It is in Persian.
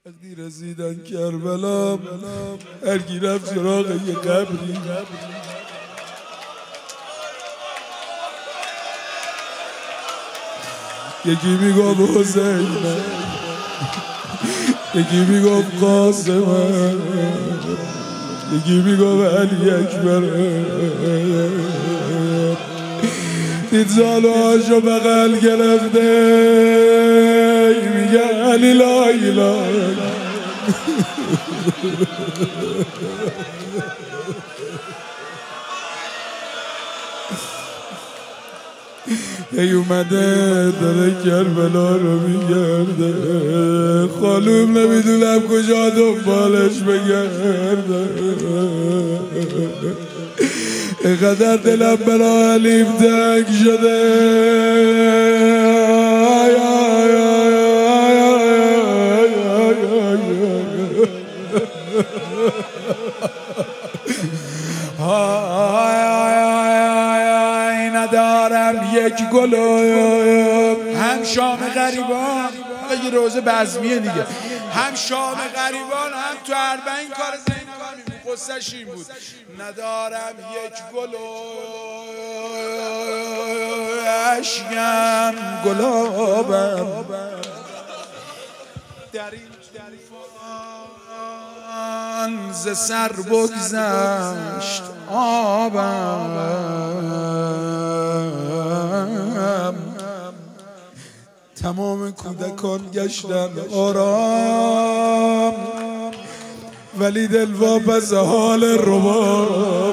وقتی رسیدن کربلا هر کی رفت سراغ یه قبری، یکی میگفت حسین، یکی میگفت قاسم، یکی میگفت علی اکبر. دید زالاشو بغل گرفته میگه علی لا اله. ای اومده داره کربلا رو میگرده، خانوم نمیدونم کجا دنبالش بگرده. اینقدر دلم برا علیم تنگ شده. ندارم یک گل هم شام غریبان، یه روزه بزمیه دیگه، هم شام غریبان هم تو اربعین کار زینبانی قصه‌ش این بود. ندارم یک گل اشکم گلابم، در این طوفان ز سر بگذشت آبم. تمام کودکان گشتن آرام، ولی دل واپس حال رباب.